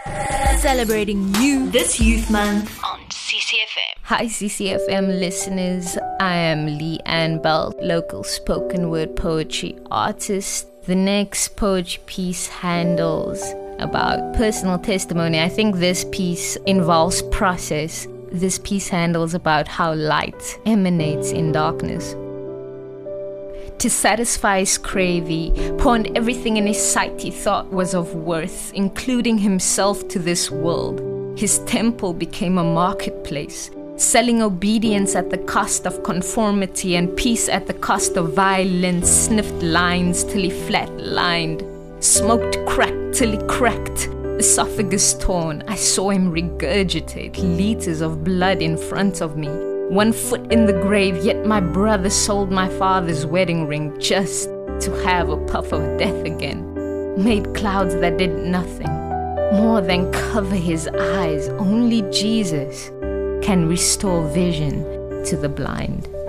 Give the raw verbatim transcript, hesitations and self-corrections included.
Celebrating you this Youth Month on C C F M. Hi C C F M listeners, I am Lee Ann Bell, local spoken word poetry artist. The next poetry piece handles about personal testimony. I think this piece involves process. This piece handles about how light emanates in darkness. To satisfy his craving, pawned everything in his sight he thought was of worth, including himself to this world. His temple became a marketplace, selling obedience at the cost of conformity and peace at the cost of violence, sniffed lines till he flatlined, smoked crack till he cracked, esophagus torn. I saw him regurgitate liters of blood in front of me. One foot in the grave, yet my brother sold my father's wedding ring just to have a puff of death again. Made clouds that did nothing, more than cover his eyes. Only Jesus can restore vision to the blind.